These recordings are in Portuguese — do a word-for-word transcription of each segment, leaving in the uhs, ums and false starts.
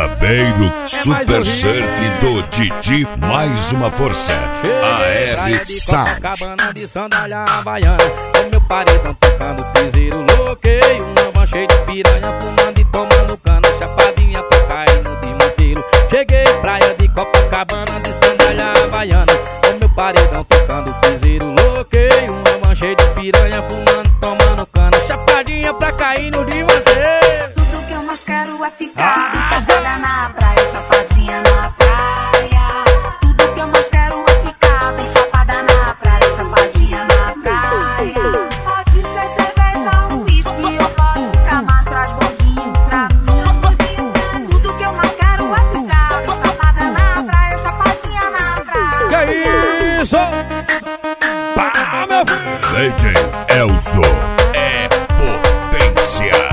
Chapeiro Super Surf do Didi, mais uma força. A R Sound. Copacabana de sandália havaiana, com meu paredão tocando piseiro, loqueio, uma van cheia de piranha, fumando e tomando cana, chapadinha pra cair no desmantelo. Cheguei praia de Copacabana de sandália havaiana, com meu paredão tocando piseiro, loqueio, uma van cheia de piranha, fumando e tomando cana, chapadinha pra cair no desmantelo. Tudo que eu mais quero é ficar bem chapada na praia, chapadinha na praia. Tudo que eu mais quero é ficar bem chapada na praia, chapadinha na praia. Pode ser cerveja, um whisky ou vodka, mas traz bondinho pra mim. Tudo que eu mais quero é ficar bem chapada na praia, chapadinha na praia. Que é isso? Pá, meu filho! D J Elzo é potência.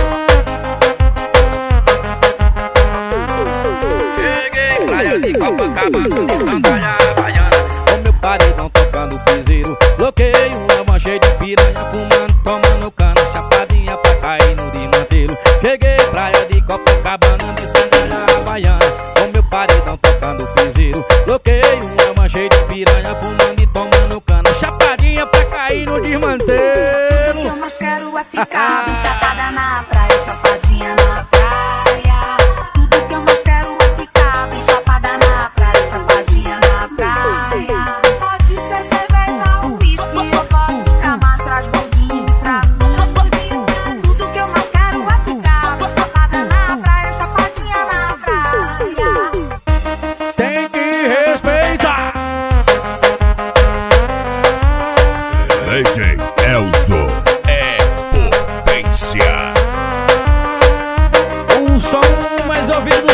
De Copacabana, de sandália havaiana, com meu paredão tocando piseiro, bloqueio, uma van cheia de piranha, fumando, tomando cana, chapadinha pra cair no desmantelo. Cheguei praia de Copacabana de sandália havaiana, com meu paredão tocando piseiro, bloqueio, uma van cheia de piranha, fumando e tomando cana, chapadinha pra cair no desmantelo. Tudo que eu mais quero é ficar bem chapada na praia, chapadinha na praia. Tudo que eu mais quero é ficar bem chapada na praia, chapadinha na praia. Pode ser cerveja, um whisky ou vodka, mas traz bondinho pra mim. Tudo que eu mais quero é ficar bem chapada na praia, chapadinha na praia. Tem que respeitar. D J Elzo é potência. Um som mais ouvido